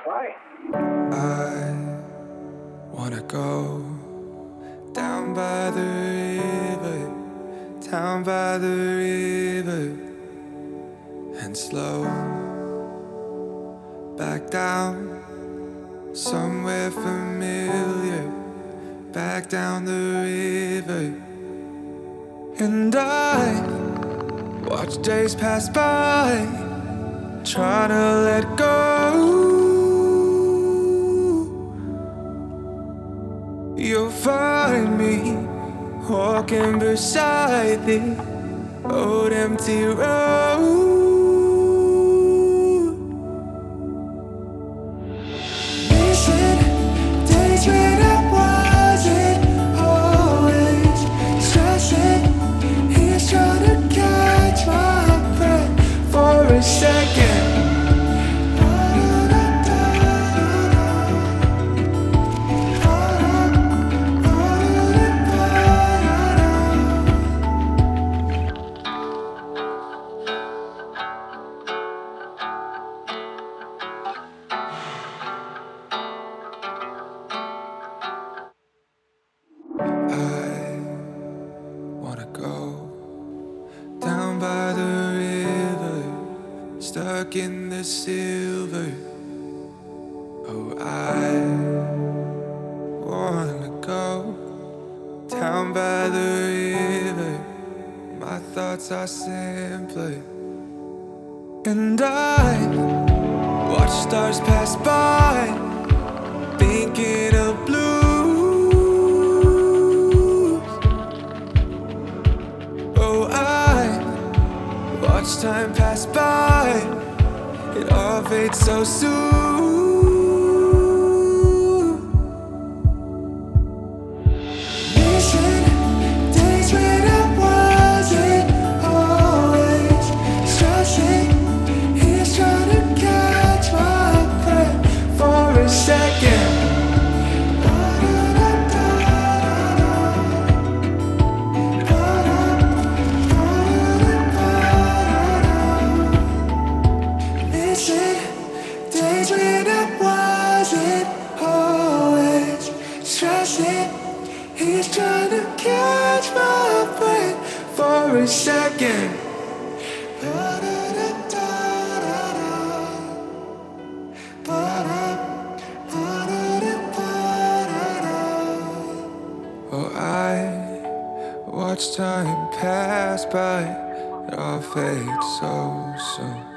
Why? I wanna go down by the river, down by the river, and slow back down somewhere familiar, back down the river. And I watch days pass by, trying to let go. You'll find me walking beside the old empty road. Missing days when I wasn't always stressing. He's trying to catch my breath for a second. I wanna go down by the river, stuck in the silver. Oh, I wanna go down by the river. My thoughts are simpler, and I watch stars pass by, thinking of blue. Oh, I watch time pass by, it all fades so soon. Missing days when I wasn't always stressing. He's trying to catch my breath for a second. Days when I wasn't always stressing. He's trying to catch my breath for a second. Oh, I watch time pass by, it all fades so soon.